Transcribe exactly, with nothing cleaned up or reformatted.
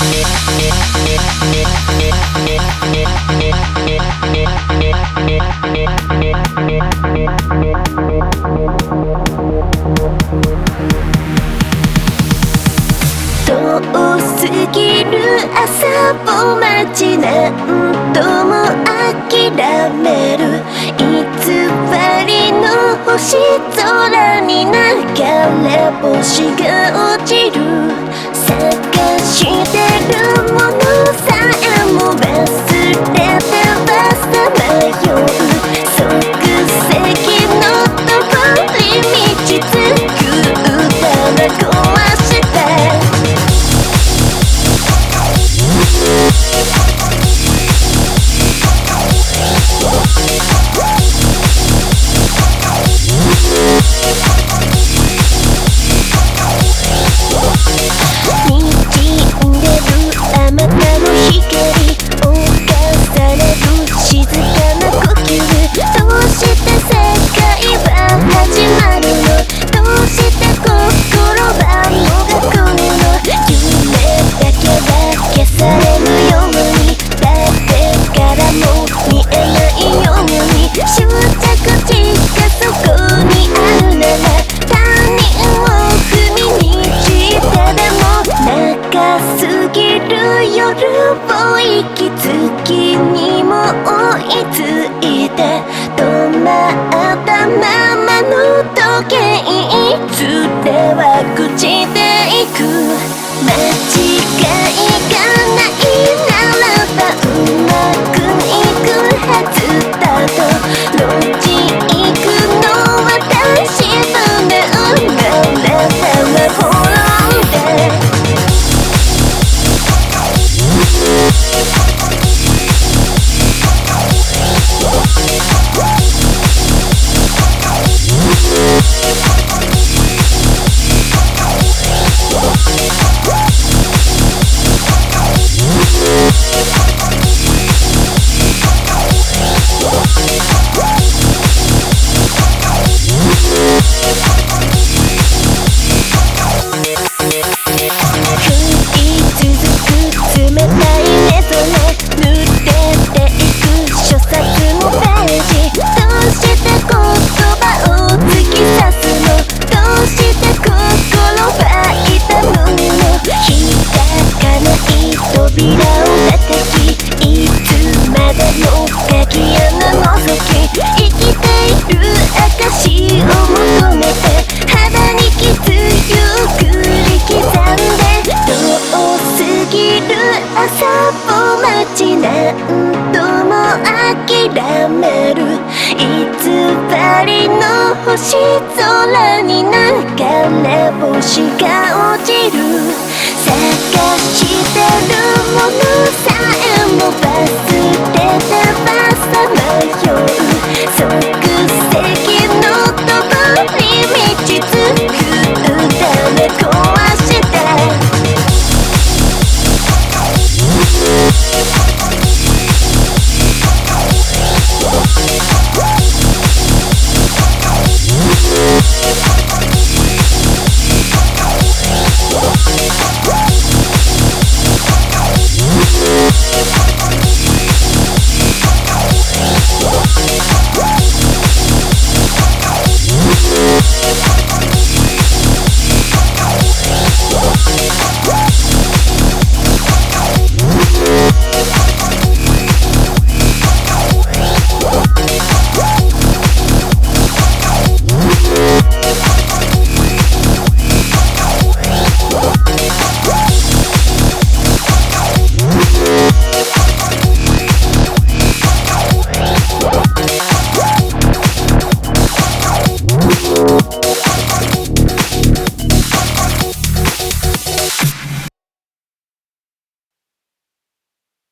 遠すぎる朝を待ち何度も諦める偽りの星空に流れ星が落ちる探してるものさえも忘れてはさまよう即席の通り道作ったら壊した夜を息月にも追いついて止まったままの時計いつでは朽ちていく間違いがないならばうまくいくはずだと路地行くの私とね生まれたら滅んで朝を待ち何度も諦める偽りの星空に流れ星が落ちる